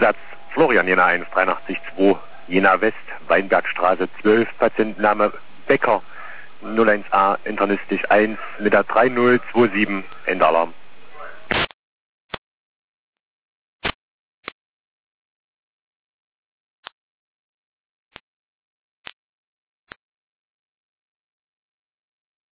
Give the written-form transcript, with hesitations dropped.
Einsatz Florian Jena 1, 83-2, Jena West, Weinbergstraße 12, Patientenname Becker, 01a, internistisch 1, mit der 3027, Endalarm.